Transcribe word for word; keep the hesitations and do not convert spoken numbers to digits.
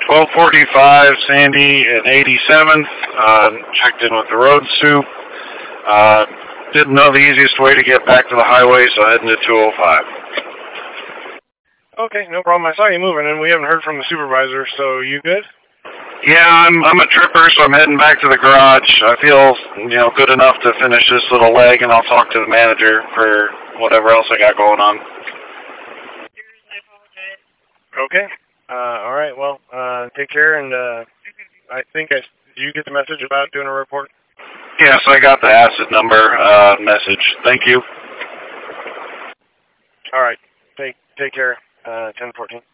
twelve forty-five, Sandy and eighty-seven. Uh, checked in with the road soup. Uh, didn't know the easiest way to get back to the highway, so I headed to two oh five. Okay, no problem. I saw you moving, and we haven't heard from the supervisor, so you good? Yeah, I'm I'm a tripper, so I'm heading back to the garage. I feel, you know, good enough to finish this little leg, and I'll talk to the manager for whatever else I got going on. Okay. Uh, all right. Well, uh, take care, and uh, I think I did you get the message about doing a report? Yes, I got the acid number uh, message. Thank you. All right. Take take care. Uh, ten fourteen.